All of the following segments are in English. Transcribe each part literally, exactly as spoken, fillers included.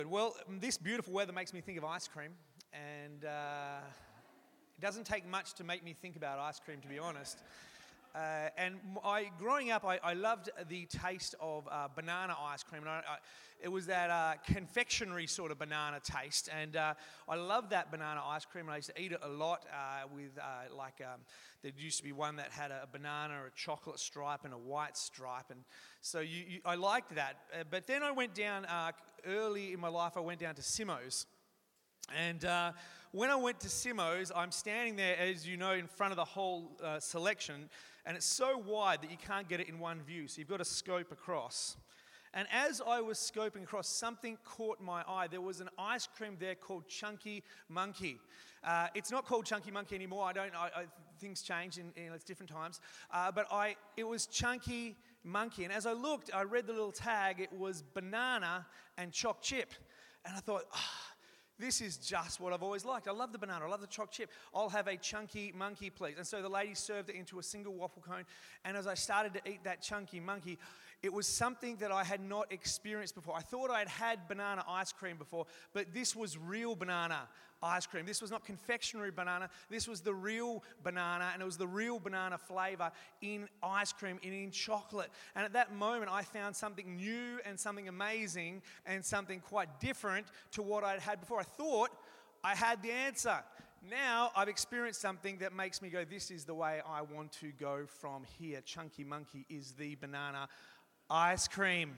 Well, this beautiful weather makes me think of ice cream, and uh, it doesn't take much to make me think about ice cream, to be honest. Uh, and I, growing up, I, I loved the taste of uh, banana ice cream. And I, I, it was that uh, confectionery sort of banana taste, and uh, I loved that banana ice cream. And I used to eat it a lot uh, with uh, like um, there used to be one that had a banana, a chocolate stripe, and a white stripe, and so you, you, I liked that. Uh, but then I went down uh, early in my life. I went down to Simo's. And uh, when I went to Simo's, I'm standing there, as you know, in front of the whole uh, selection, and it's so wide that you can't get it in one view, so you've got to scope across. And as I was scoping across, something caught my eye. There was an ice cream there called Chunky Monkey. Uh, it's not called Chunky Monkey anymore. I don't. I, I, things change in, in it's different times. Uh, but I, it was Chunky Monkey, and as I looked, I read the little tag. It was banana and choc chip, and I thought, ah. Oh, this is just what I've always liked. I love the banana. I love the choc chip. I'll have a Chunky Monkey, please. And so the lady served it into a single waffle cone. And as I started to eat that Chunky Monkey, it was something that I had not experienced before. I thought I'd had banana ice cream before, but this was real banana ice cream. This was not confectionery banana. This was the real banana, and it was the real banana flavor in ice cream and in chocolate. And at that moment, I found something new and something amazing and something quite different to what I'd had before. I thought I had the answer. Now I've experienced something that makes me go, this is the way I want to go from here. Chunky Monkey is the banana ice cream.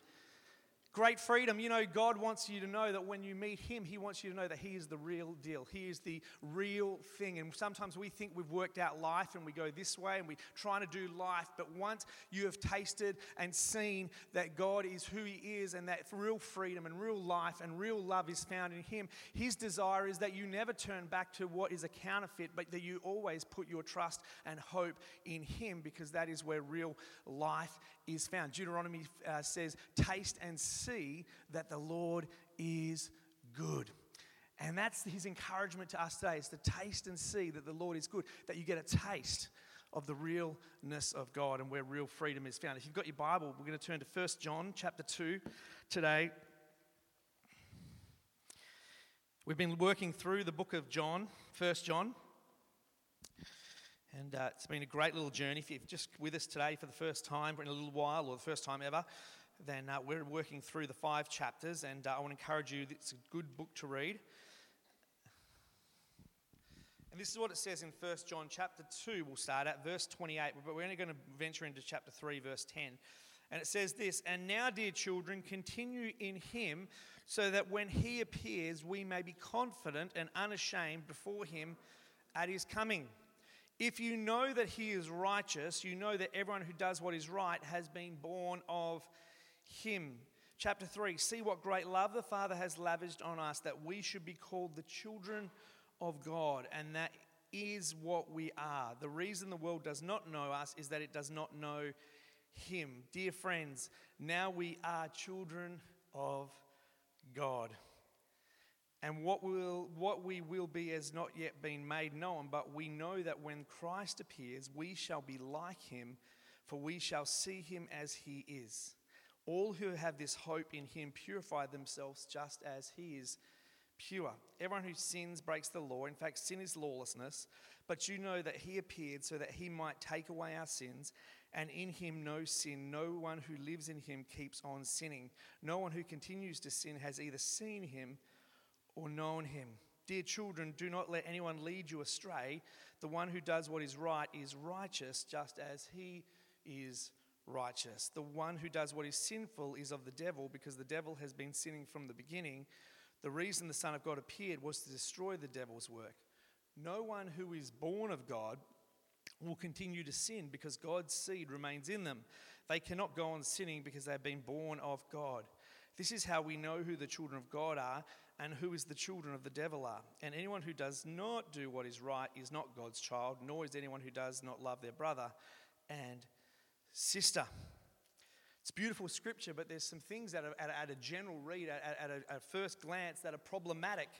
Great freedom. You know, God wants you to know that when you meet Him, He wants you to know that He is the real deal. He is the real thing. And sometimes we think we've worked out life and we go this way and we're trying to do life. But once you have tasted and seen that God is who He is and that real freedom and real life and real love is found in Him, His desire is that you never turn back to what is a counterfeit, but that you always put your trust and hope in Him, because that is where real life is found. Deuteronomy uh, says, taste and see See that the Lord is good. And that's His encouragement to us today, is to taste and see that the Lord is good, that you get a taste of the realness of God and where real freedom is found. If you've got your Bible, we're going to turn to First John chapter two today. We've been working through the book of John, First John. And uh, it's been a great little journey. If you're just with us today for the first time in a little while, or the first time ever, then uh, we're working through the five chapters, and uh, I want to encourage you, it's a good book to read. And this is what it says in First John chapter two, we'll start at verse twenty-eight, but we're only going to venture into chapter three, verse ten. And it says this, "And now, dear children, continue in Him, so that when He appears, we may be confident and unashamed before Him at His coming. If you know that He is righteous, you know that everyone who does what is right has been born of Him." Chapter three, "See what great love the Father has lavished on us, that we should be called the children of God, and that is what we are. The reason the world does not know us is that it does not know Him. Dear friends, now we are children of God. And what will what we will be has not yet been made known, but we know that when Christ appears, we shall be like Him, for we shall see Him as He is. All who have this hope in Him purify themselves just as He is pure. Everyone who sins breaks the law. In fact, sin is lawlessness. But you know that He appeared so that He might take away our sins, and in Him no sin. No one who lives in Him keeps on sinning. No one who continues to sin has either seen Him or known Him. Dear children, do not let anyone lead you astray. The one who does what is right is righteous, just as He is righteous. The one who does what is sinful is of the devil, because the devil has been sinning from the beginning. The reason the Son of God appeared was to destroy the devil's work. No one who is born of God will continue to sin, because God's seed remains in them. They cannot go on sinning because they have been born of God. This is how we know who the children of God are and who is the children of the devil are. And anyone who does not do what is right is not God's child, nor is anyone who does not love their brother and sister." It's beautiful scripture, but there's some things that are at, at a general read, at, at, a, at first glance, that are problematic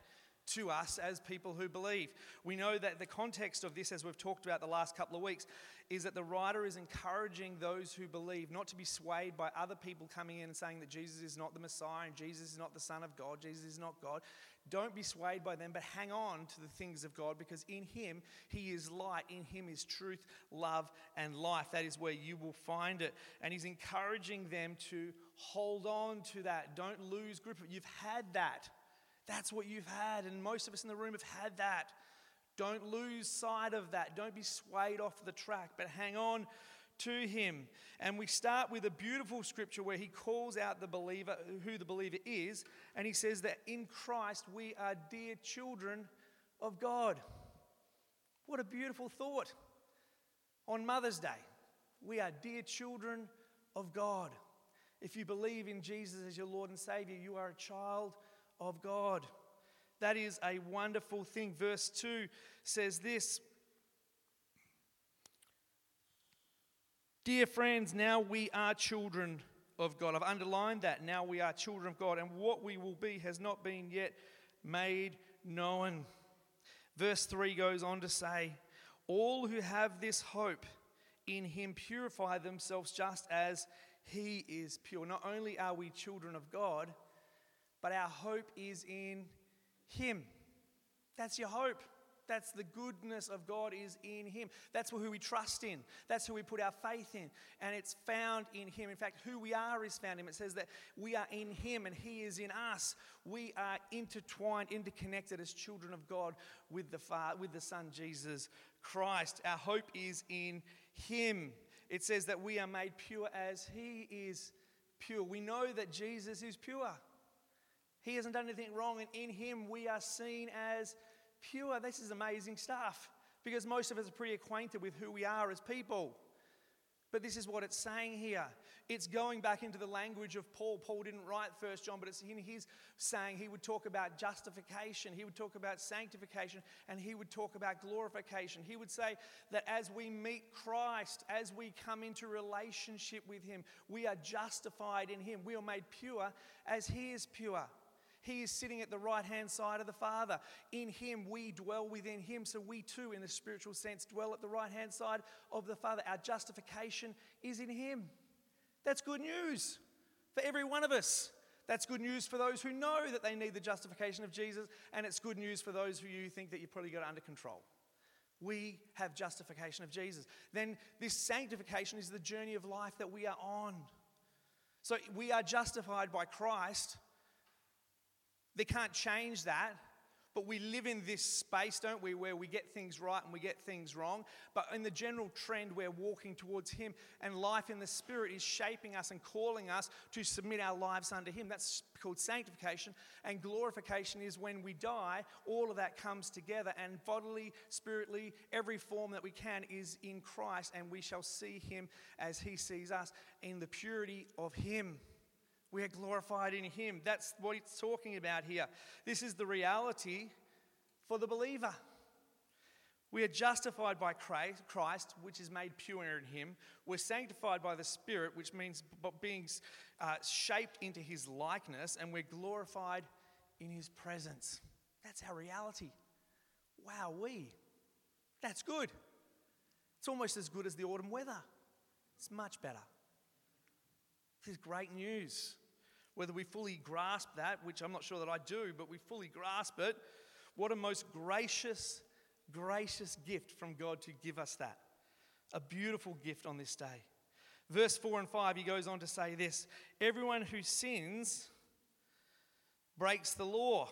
to us as people who believe. We know that the context of this, as we've talked about the last couple of weeks, is that the writer is encouraging those who believe not to be swayed by other people coming in and saying that Jesus is not the Messiah and Jesus is not the Son of God, Jesus is not God. Don't be swayed by them, but hang on to the things of God, because in him, he is light. In him is truth, love, and life. That is where you will find it. And he's encouraging them to hold on to that. Don't lose grip of it. You've had that. That's what you've had, and most of us in the room have had that. Don't lose sight of that. Don't be swayed off the track, but hang on to him. And we start with a beautiful scripture where he calls out the believer, who the believer is, and he says that in Christ we are dear children of God. What a beautiful thought. On Mother's Day, we are dear children of God. If you believe in Jesus as your Lord and Savior, you are a child of God. That is a wonderful thing. Verse two says this: Dear friends, now we are children of God. I've underlined that. Now we are children of God, and what we will be has not been yet made known. Verse three goes on to say, all who have this hope in him purify themselves just as he is pure. Not only are we children of God, but our hope is in him. That's your hope. That's the goodness of God is in him. That's who we trust in. That's who we put our faith in. And it's found in him. In fact, who we are is found in him. It says that we are in him and he is in us. We are intertwined, interconnected as children of God with the Father, with the Son, Jesus Christ. Our hope is in him. It says that we are made pure as he is pure. We know that Jesus is pure. He hasn't done anything wrong, and in him we are seen as pure. This is amazing stuff, because most of us are pretty acquainted with who we are as people. But this is what it's saying here. It's going back into the language of Paul. Paul didn't write First John, but it's in his saying he would talk about justification, he would talk about sanctification, and he would talk about glorification. He would say that as we meet Christ, as we come into relationship with him, we are justified in him. We are made pure as he is pure. He is sitting at the right-hand side of the Father. In him, we dwell within him. So we too, in a spiritual sense, dwell at the right-hand side of the Father. Our justification is in him. That's good news for every one of us. That's good news for those who know that they need the justification of Jesus. And it's good news for those who you think that you've probably got it under control. We have justification of Jesus. Then this sanctification is the journey of life that we are on. So we are justified by Christ. They can't change that, but we live in this space, don't we, where we get things right and we get things wrong. But in the general trend, we're walking towards him, and life in the Spirit is shaping us and calling us to submit our lives unto him. That's called sanctification. And glorification is when we die, all of that comes together, and bodily, spiritually, every form that we can is in Christ, and we shall see him as he sees us in the purity of him. We are glorified in him. That's what it's talking about here. This is the reality for the believer. We are justified by Christ, which is made pure in him. We're sanctified by the Spirit, which means being uh, shaped into his likeness. And we're glorified in his presence. That's our reality. Wow, we. That's good. It's almost as good as the autumn weather. It's much better. This is great news. Whether we fully grasp that, which I'm not sure that I do, but we fully grasp it, what a most gracious, gracious gift from God to give us that. A beautiful gift on this day. Verse four and five, he goes on to say this: everyone who sins breaks the law.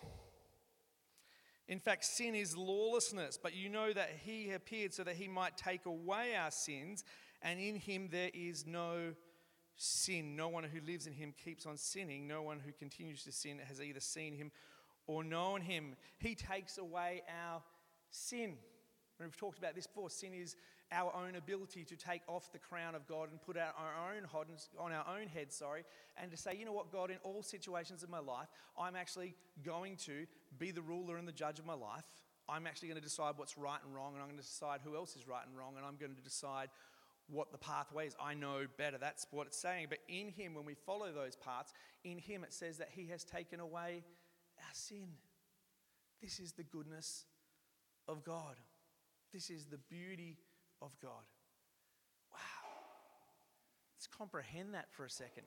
In fact, sin is lawlessness, but you know that he appeared so that he might take away our sins, and in him there is no sin. No one who lives in him keeps on sinning. No one who continues to sin has either seen him or known him. He takes away our sin. We've talked about this before. Sin is our own ability to take off the crown of God and put our, our own on our own head, sorry, and to say, you know what, God, in all situations of my life, I'm actually going to be the ruler and the judge of my life. I'm actually going to decide what's right and wrong, and I'm going to decide who else is right and wrong, and I'm going to decide what the pathway is. I know better. That's what it's saying. But in him, when we follow those paths, in him it says that he has taken away our sin. This is the goodness of God. This is the beauty of God. Wow. Let's comprehend that for a second.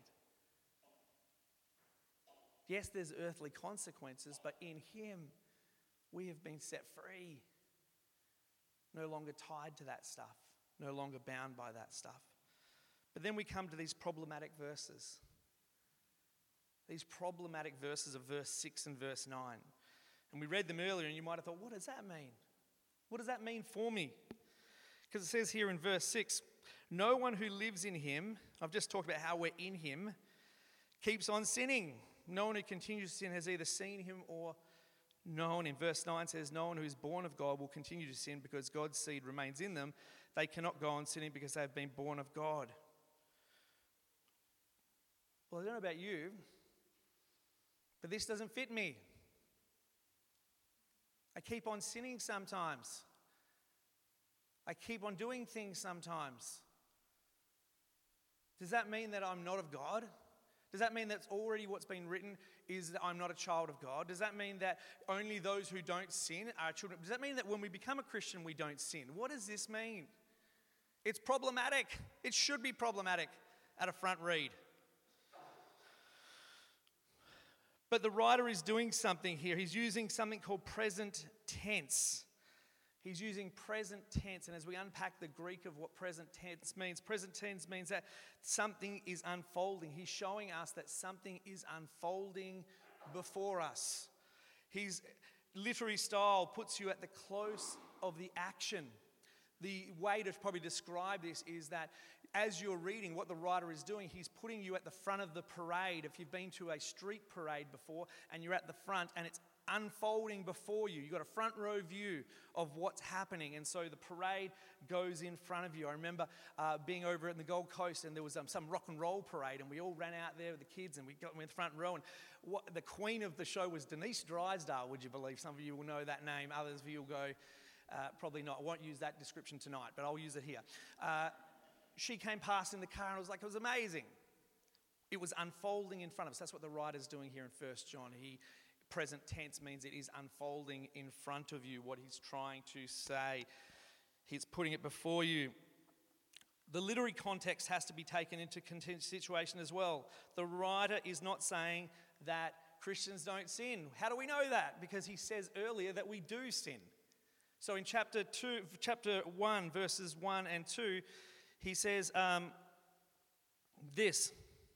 Yes, there's earthly consequences, but in Him we have been set free. No longer tied to that stuff. No longer bound by that stuff. But then we come to these problematic verses. These problematic verses of verse six and verse nine. And we read them earlier and you might have thought, what does that mean? What does that mean for me? Because it says here in verse six, no one who lives in Him, I've just talked about how we're in Him, keeps on sinning. No one who continues to sin has either seen Him or known Him. Verse nine says, no one who is born of God will continue to sin because God's seed remains in them. They cannot go on sinning because they have been born of God. Well, I don't know about you, but this doesn't fit me. I keep on sinning sometimes. I keep on doing things sometimes. Does that mean that I'm not of God? Does that mean that's already what's been written is that I'm not a child of God? Does that mean that only those who don't sin are children? Does that mean that when we become a Christian we don't sin? What does this mean? It's problematic. It should be problematic at a front read. But the writer is doing something here. He's using something called present tense. He's using present tense, and as we unpack the Greek of what present tense means, present tense means that something is unfolding. He's showing us that something is unfolding before us. His literary style puts you at the close of the action. The way to probably describe this is that as you're reading what the writer is doing, he's putting you at the front of the parade. If you've been to a street parade before and you're at the front and it's unfolding before you, you've got a front row view of what's happening, and so the parade goes in front of you. I remember uh, being over in the Gold Coast and there was um, some rock and roll parade, and we all ran out there with the kids and we got in the front row, and what, the queen of the show was Denise Drysdale, would you believe? Some of you will know that name, others of you will go, uh, probably not. I won't use that description tonight, but I'll use it here. Uh, She came past in the car and it was like, it was amazing. It was unfolding in front of us. That's what the writer's doing here in First John. He, present tense means it is unfolding in front of you, what he's trying to say. He's putting it before you. The literary context has to be taken into situation as well. The writer is not saying that Christians don't sin. How do we know that? Because he says earlier that we do sin. So in chapter two, chapter one, verses one and two, he says um, this.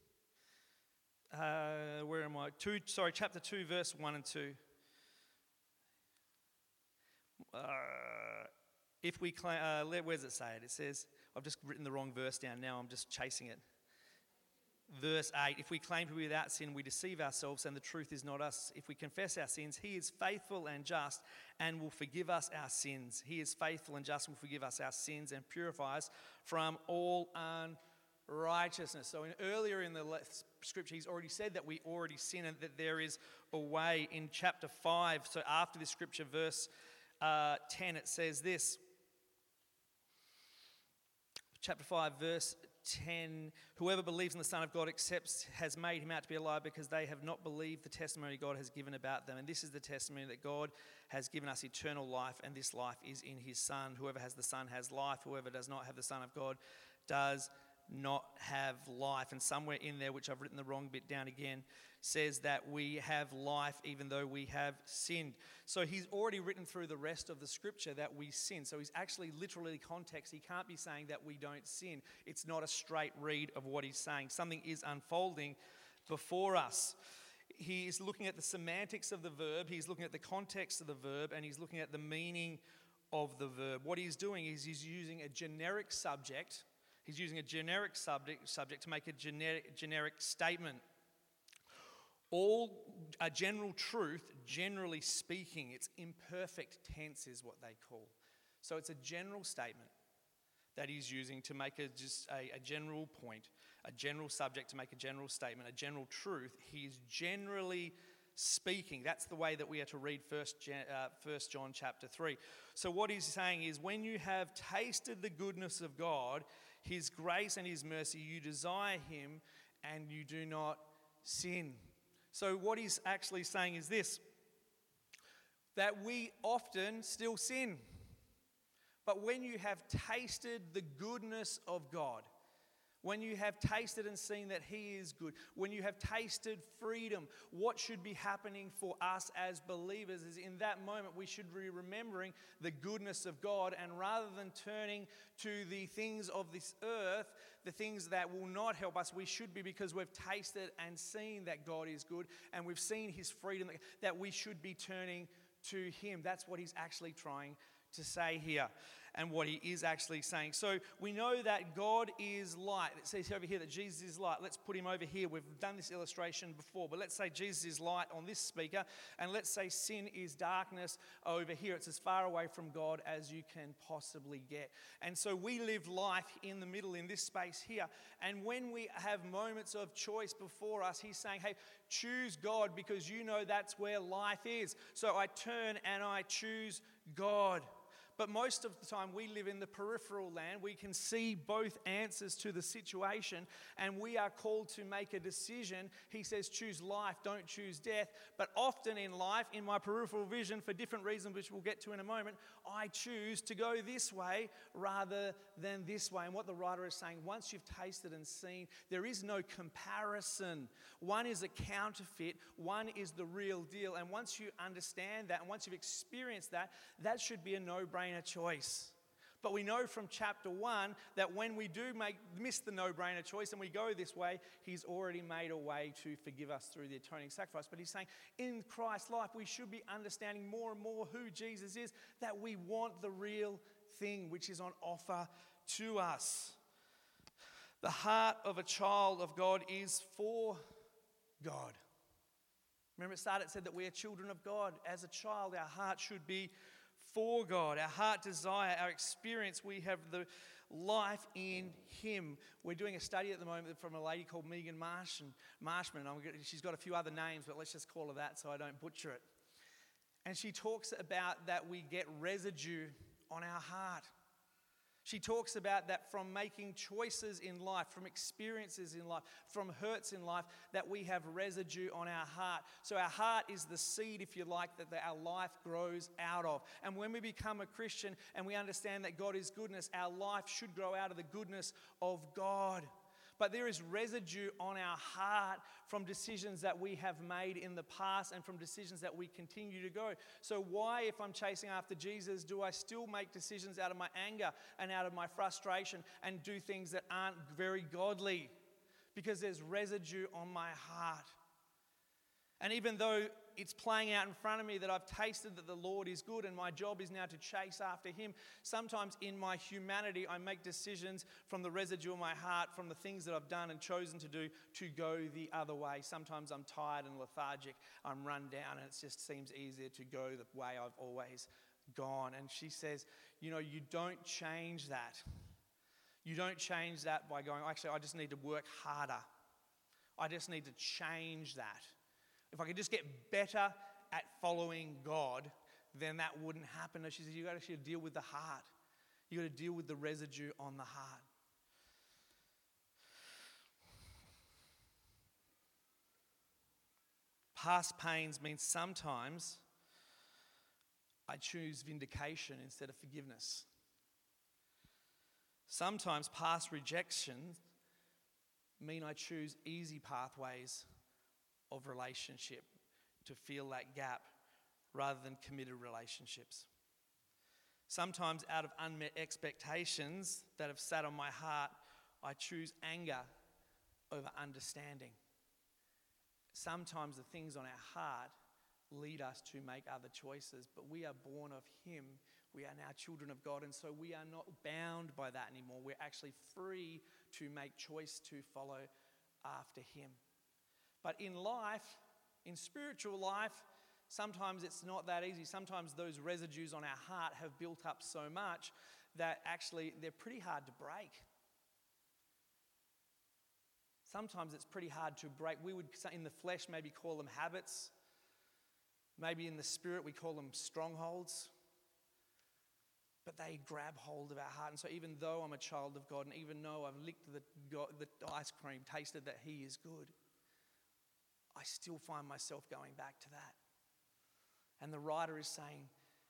Uh, where am I? Two, sorry, chapter two, verse one and two. Uh, if we claim, uh, where does it say it? It says, I've just written the wrong verse down now, I'm just chasing it. Verse eight, if we claim to be without sin, we deceive ourselves and the truth is not us. If we confess our sins, he is faithful and just and will forgive us our sins. He is faithful and just and will forgive us our sins and purify us from all unrighteousness. So in, earlier in the scripture, he's already said that we already sin and that there is a way. In chapter five, so after this scripture, verse uh, ten, it says this. Chapter five, verse ten, whoever believes in the Son of God accepts, has made him out to be alive because they have not believed the testimony God has given about them. And this is the testimony that God has given us eternal life, and this life is in his Son. Whoever has the Son has life. Whoever does not have the Son of God does not have life. And somewhere in there, which I've written the wrong bit down again, says that we have life even though we have sinned. So he's already written through the rest of the scripture that we sin. So he's actually literally context. He can't be saying that we don't sin. It's not a straight read of what he's saying. Something is unfolding before us. He is looking at the semantics of the verb. He's looking at the context of the verb, and he's looking at the meaning of the verb. What he's doing is he's using a generic subject. He's using a generic subject, subject to make a generic, generic statement. All a general truth, generally speaking, it's imperfect tense is what they call. So it's a general statement that he's using to make a, just a, a general point, a general subject to make a general statement, a general truth. He's generally speaking. That's the way that we are to read First John chapter three. So what he's saying is, when you have tasted the goodness of God, his grace and his mercy, you desire him and you do not sin. So what he's actually saying is this. that we often still sin. But when you have tasted the goodness of God, when you have tasted and seen that He is good, when you have tasted freedom, what should be happening for us as believers is in that moment we should be remembering the goodness of God, and rather than turning to the things of this earth, the things that will not help us, we should be, because we've tasted and seen that God is good and we've seen His freedom, that we should be turning to Him. That's what He's actually trying to say here, and what He is actually saying. So we know that God is light. It says over here that Jesus is light. Let's put Him over here. We've done this illustration before, but let's say Jesus is light on this speaker, and let's say sin is darkness over here. It's as far away from God as you can possibly get. And so we live life in the middle, in this space here. And when we have moments of choice before us, He's saying, hey, choose God, because you know that's where life is. So I turn and I choose God. But most of the time we live in the peripheral land. We can see both answers to the situation, and we are called to make a decision. He says choose life, don't choose death. But often in life, in my peripheral vision, for different reasons which we'll get to in a moment, I choose to go this way rather than this way. And what the writer is saying, once you've tasted and seen, there is no comparison. One is a counterfeit, one is the real deal. And once you understand that, and once you've experienced that, that should be a no-brainer choice. But we know from chapter one that when we do make miss the no-brainer choice and we go this way, He's already made a way to forgive us through the atoning sacrifice. But He's saying in Christ's life we should be understanding more and more who Jesus is, that we want the real thing which is on offer to us. The heart of a child of God is for God. Remember at the start it said that we are children of God. As a child, our heart should be for God. Our heart desire, our experience, we have the life in Him. We're doing a study at the moment from a lady called Megan Marshman. Marshman. She's got a few other names, but let's just call her that so I don't butcher it. And she talks about that we get residue on our heart. She talks about that from making choices in life, from experiences in life, from hurts in life, that we have residue on our heart. So our heart is the seed, if you like, that our life grows out of. And when we become a Christian and we understand that God is goodness, our life should grow out of the goodness of God. But there is residue on our heart from decisions that we have made in the past and from decisions that we continue to go. So why, if I'm chasing after Jesus, do I still make decisions out of my anger and out of my frustration and do things that aren't very godly? Because there's residue on my heart. And even though it's playing out in front of me that I've tasted that the Lord is good and my job is now to chase after Him, sometimes in my humanity I make decisions from the residue of my heart, from the things that I've done and chosen to do, to go the other way. Sometimes I'm tired and lethargic, I'm run down, and it just seems easier to go the way I've always gone. And she says, you know, you don't change that. You don't change that by going, actually, I just need to work harder. I just need to change that. If I could just get better at following God, then that wouldn't happen. She says, you've got to actually deal with the heart. You've got to deal with the residue on the heart. Past pains means sometimes I choose vindication instead of forgiveness. Sometimes past rejections mean I choose easy pathways of relationship to fill that gap rather than committed relationships. Sometimes out of unmet expectations that have sat on my heart, I choose anger over understanding. Sometimes the things on our heart lead us to make other choices, but we are born of Him. We are now children of God, and so we are not bound by that anymore. We're actually free to make choice to follow after Him. But in life, in spiritual life, sometimes it's not that easy. Sometimes those residues on our heart have built up so much that actually they're pretty hard to break. Sometimes it's pretty hard to break. We would, in the flesh, maybe call them habits. Maybe in the spirit, we call them strongholds. But they grab hold of our heart. And so even though I'm a child of God, and even though I've licked the, the ice cream, tasted that He is good, I still find myself going back to that. And the writer is saying,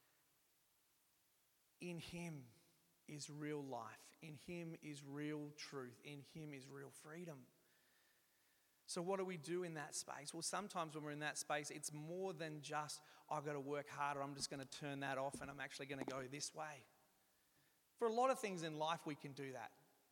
in him is real life. In him is real truth. In him is real freedom. So what do we do in that space? Well, sometimes when we're in that space, it's more than just, I've got to work harder, I'm just going to turn that off and I'm actually going to go this way. For a lot of things in life, we can do that.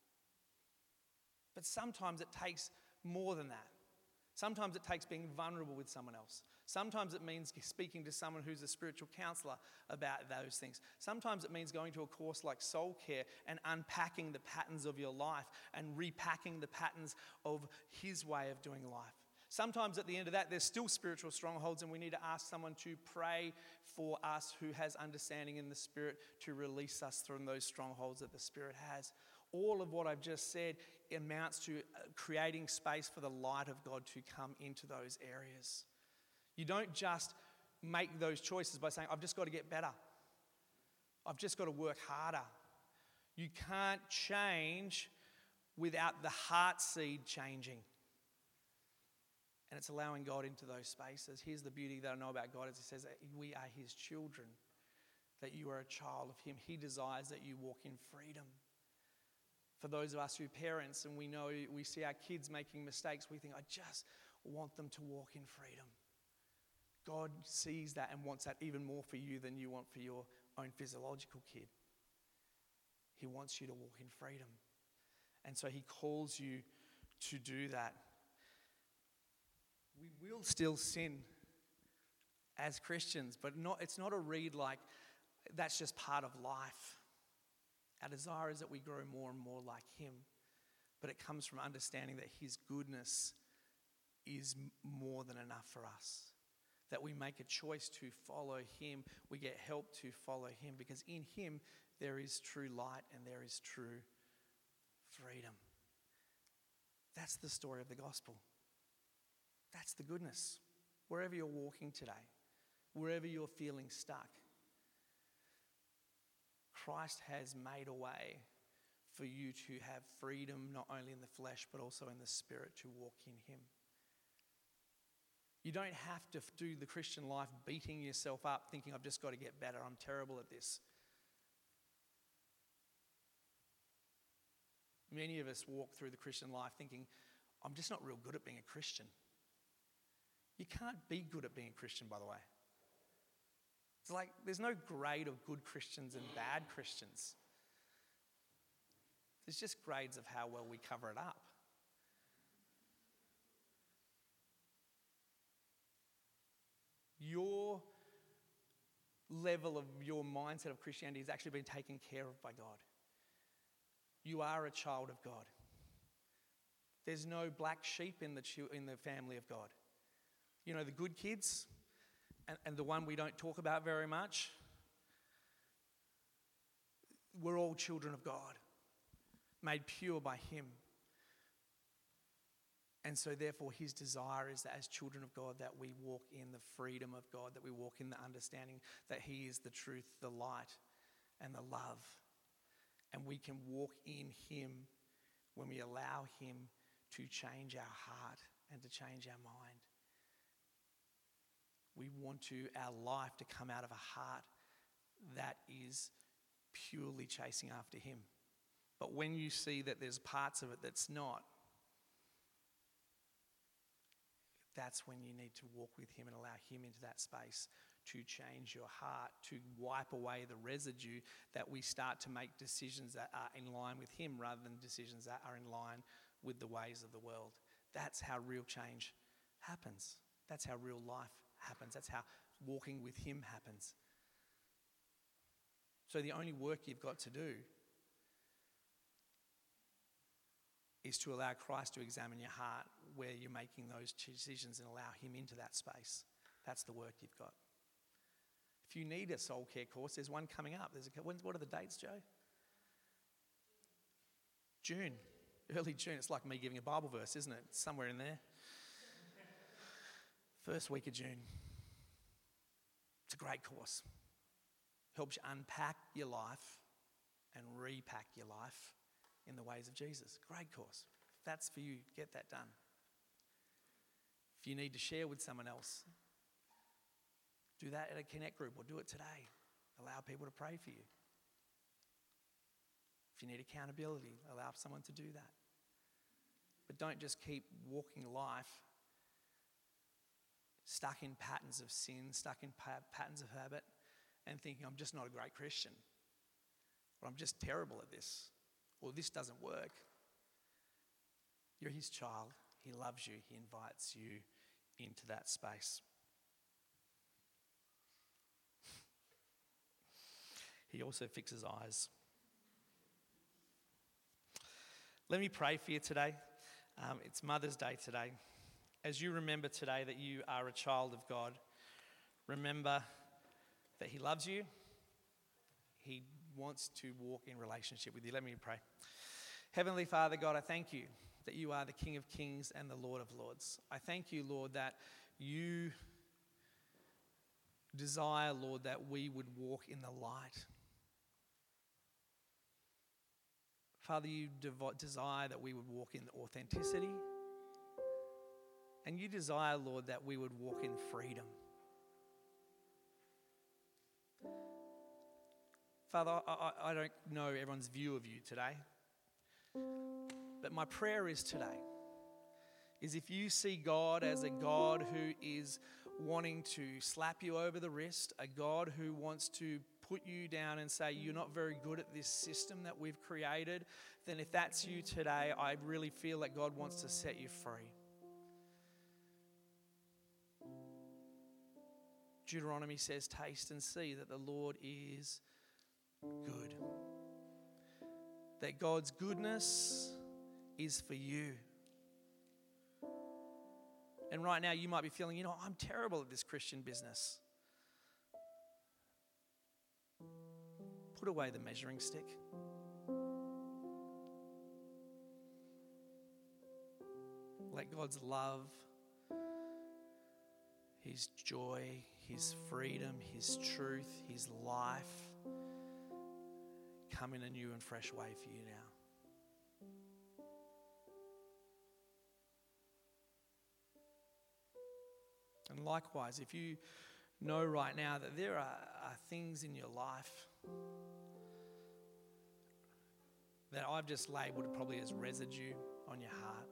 But sometimes it takes more than that. Sometimes it takes being vulnerable with someone else. Sometimes it means speaking to someone who's a spiritual counselor about those things. Sometimes it means going to a course like Soul Care and unpacking the patterns of your life and repacking the patterns of his way of doing life. Sometimes at the end of that, there's still spiritual strongholds and we need to ask someone to pray for us who has understanding in the Spirit to release us from those strongholds that the Spirit has. All of what I've just said amounts to creating space for the light of God to come into those areas. You don't just make those choices by saying, I've just got to get better. I've just got to work harder. You can't change without the heart seed changing. And it's allowing God into those spaces. Here's the beauty that I know about God, as he says that we are his children, that you are a child of him. He desires that you walk in freedom. For those of us who are parents and we know we see our kids making mistakes, we think, I just want them to walk in freedom. God sees that and wants that even more for you than you want for your own physiological kid. He wants you to walk in freedom. And so he calls you to do that. We will still sin as Christians, but not, it's not a read like that's just part of life. Our desire is that we grow more and more like him, but it comes from understanding that his goodness is more than enough for us. That we make a choice to follow him, we get help to follow him, because in him there is true light and there is true freedom. That's the story of the gospel. That's the goodness. Wherever you're walking today, wherever you're feeling stuck, Christ has made a way for you to have freedom, not only in the flesh, but also in the spirit, to walk in him. You don't have to do the Christian life beating yourself up, thinking, I've just got to get better, I'm terrible at this. Many of us walk through the Christian life thinking, I'm just not real good at being a Christian. You can't be good at being a Christian, by the way. It's like there's no grade of good Christians and bad Christians. There's just grades of how well we cover it up. Your level of your mindset of Christianity has actually been taken care of by God. You are a child of God. There's no black sheep in the in the family of God. You know, the good kids and, and the one we don't talk about very much, we're all children of God, made pure by him. And so therefore his desire is that as children of God that we walk in the freedom of God, that we walk in the understanding that he is the truth, the light, and the love. And we can walk in him when we allow him to change our heart and to change our mind. We want to our life to come out of a heart that is purely chasing after him. But when you see that there's parts of it that's not, that's when you need to walk with him and allow him into that space to change your heart, to wipe away the residue, that we start to make decisions that are in line with him rather than decisions that are in line with the ways of the world. That's how real change happens. That's how real life happens. That's how walking with him happens. So the only work you've got to do is to allow Christ to examine your heart where you're making those decisions and allow him into that space. That's the work you've got. If you need a soul care course, there's one coming up. There's a, what are the dates, Joe? June. Early June. It's like me giving a Bible verse, isn't it? It's somewhere in there. First week of June. It's a great course. Helps you unpack your life and repack your life in the ways of Jesus. Great course. If that's for you, get that done. If you need to share with someone else, Do that at a Connect group or do it today. Allow people to pray for you. If you need accountability, allow someone to do that. But don't just keep walking life stuck in patterns of sin, stuck in pa- patterns of habit, and thinking, I'm just not a great Christian, or I'm just terrible at this, or this doesn't work. You're his child. He loves you. He invites you into that space. He also fixes eyes. Let me pray for you today. Um, it's Mother's Day today. As you remember today that you are a child of God, remember that he loves you. He wants to walk in relationship with you. Let me pray. Heavenly Father, God, I thank you that you are the King of Kings and the Lord of Lords. I thank you, Lord, that you desire, Lord, that we would walk in the light. Father, you dev- desire that we would walk in authenticity. And you desire, Lord, that we would walk in freedom. Father, I, I, I don't know everyone's view of you today. But my prayer is today, is if you see God as a God who is wanting to slap you over the wrist, a God who wants to put you down and say, you're not very good at this system that we've created, then if that's you today, I really feel that God wants to set you free. Deuteronomy says, taste and see that the Lord is good. That God's goodness is for you. And right now you might be feeling, you know, I'm terrible at this Christian business. Put away the measuring stick. Let God's love, his joy, his freedom, his truth, his life come in a new and fresh way for you now. And likewise, if you know right now that there are, are things in your life that I've just labelled probably as residue on your heart.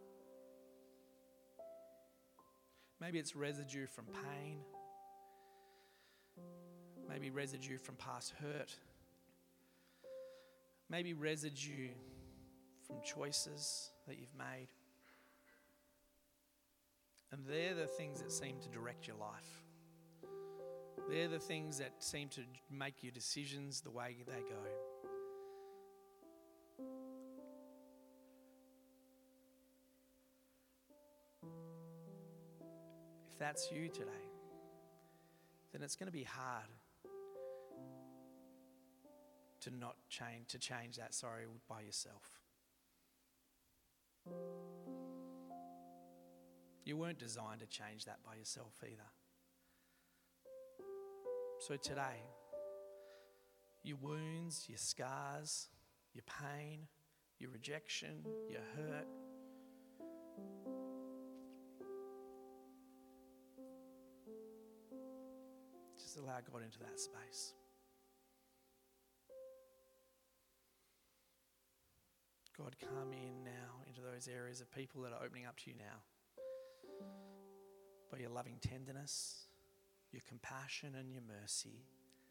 Maybe it's residue from pain. Maybe residue from past hurt. Maybe residue from choices that you've made. And they're the things that seem to direct your life. They're the things that seem to make your decisions the way they go. If that's you today, then it's going to be hard to not change, to change that, sorry, by yourself. You weren't designed to change that by yourself either. So today, your wounds, your scars, your pain, your rejection, your hurt, just allow God into that space. God, come in now into those areas of people that are opening up to you now. By your loving tenderness, your compassion and your mercy.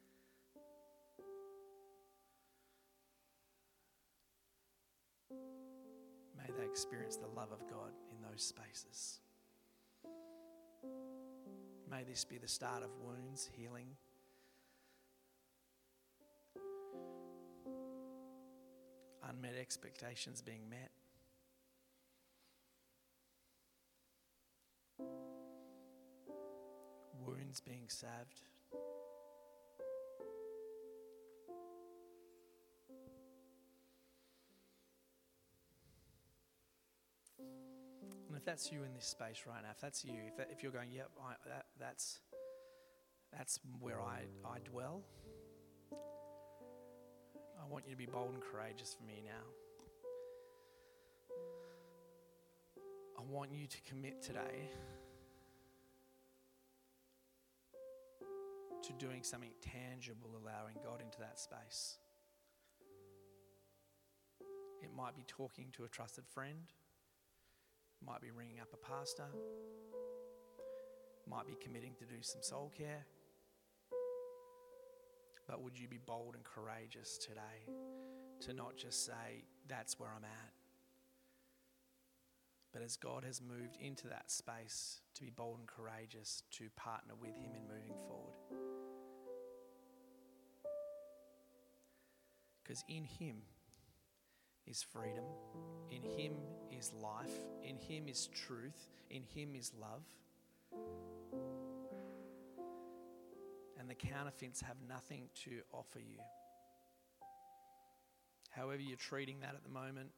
May they experience the love of God in those spaces. May this be the start of wounds healing. Unmet expectations being met. Wounds being salved. And if that's you in this space right now, if that's you, if, that, if you're going, yep, I, that, that's that's where I, I dwell, I want you to be bold and courageous for me now. I want you to commit today to doing something tangible, allowing God into that space. It might be talking to a trusted friend. It might be ringing up a pastor. It might be committing to do some soul care. But would you be bold and courageous today to not just say, that's where I'm at, but as God has moved into that space, to be bold and courageous to partner with him in moving forward. Because in him is freedom, in him is life, in him is truth, in him is love. And the counterfeits have nothing to offer you. However you're treating that at the moment,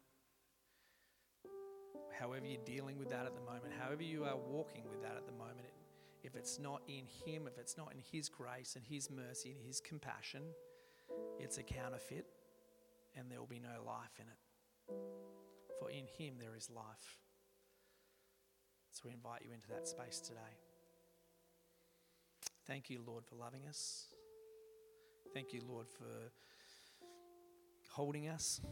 however you're dealing with that at the moment, however you are walking with that at the moment, if it's not in him, if it's not in his grace and his mercy and his compassion, it's a counterfeit and there will be no life in it. For in him there is life. So we invite you into that space today. Thank you, Lord, for loving us. Thank you, Lord, for holding us.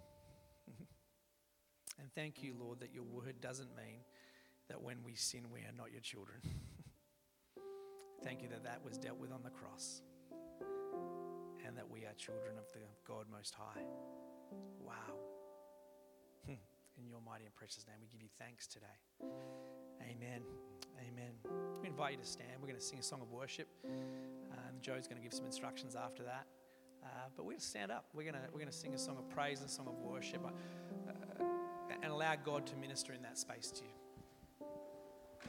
And thank you, Lord, that your word doesn't mean that when we sin, we are not your children. Thank you that that was dealt with on the cross and that we are children of the God Most High. Wow. In your mighty and precious name, we give you thanks today. Amen. Amen. We invite you to stand. We're going to sing a song of worship. Um, Joe's going to give some instructions after that. Uh, but we're going to stand up. We're going to we're going to sing a song of praise and a song of worship, uh, and allow God to minister in that space to you.